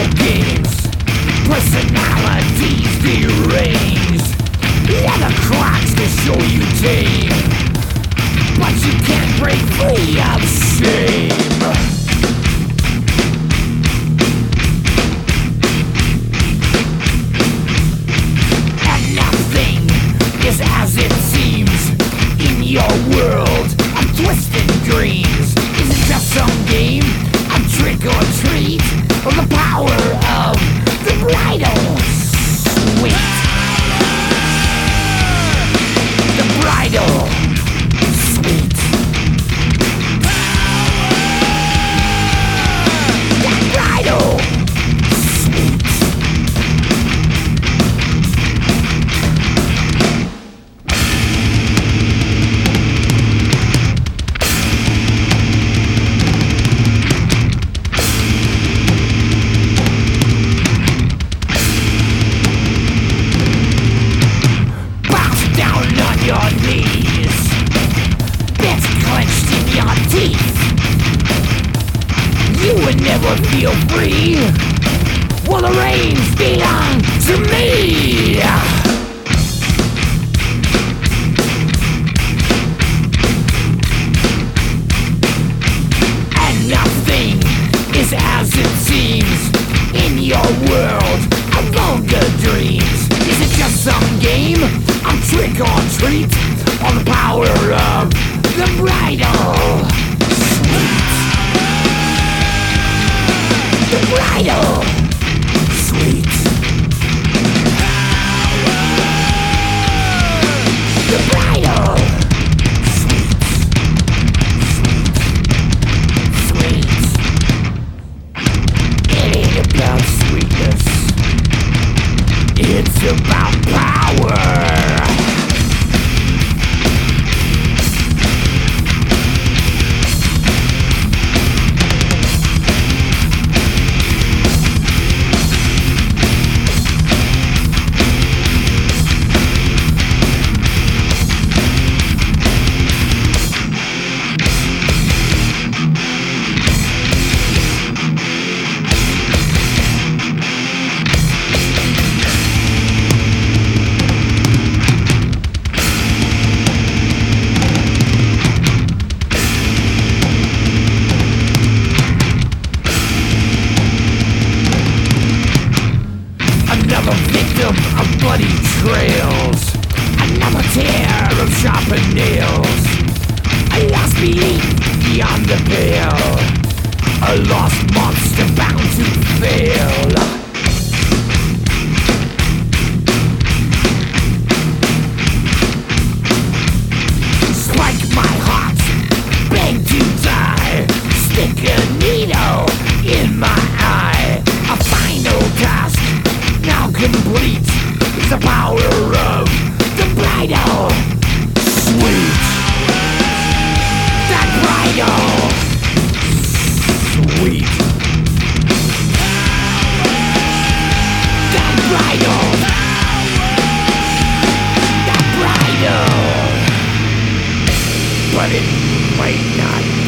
video games, personalities deranged. Leather cracks to show you tame, but you can't break free of shame. And nothing is as it seems in your world of twisted dreams. Is it just some game of trick or treat, or the power of the bridal suite? The bridal suite. The bridal suite. Your knees, bits clenched in your teeth. You would never feel free. Well, the reins belong to me. And nothing is as it seems in your world of vulgar dreams. Is it just some game of trick or treat, or the power of the bridal suite? The bridal suite. The bridal suite. Sweet. It ain't about sweetness, it's about power. Another victim of bloody trails, another tear of sharpened nails, a lost belief beyond the pale, a lost monster bound to fail. Strike my heart, beg to die, stick a needle in my eye. A final task now complete is the power of the bridal suite. That bridal suite. That bridal. That bridal. But it might not